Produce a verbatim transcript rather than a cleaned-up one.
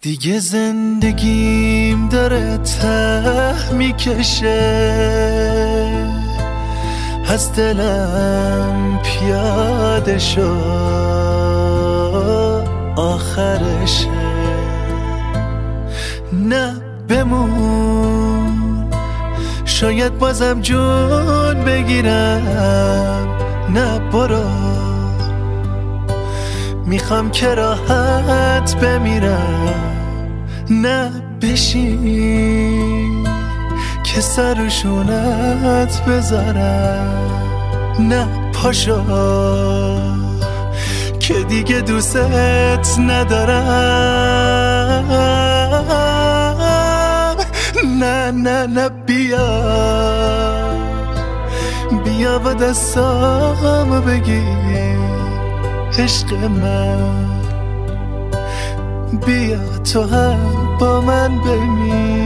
دیگه زندگیم داره ته میکشه، از دلم پیاده شو آخرشه. نه بمون، شاید بازم جون بگیرم. نه برو، میخوام که راحت بمیرم. نه بشین که سر و شونت بذارم. نه پاشو که دیگه دوستت ندارم. نه نه نه بیا بیا و دستامو بگیر عشق من، بیا تو هم با من بمیر.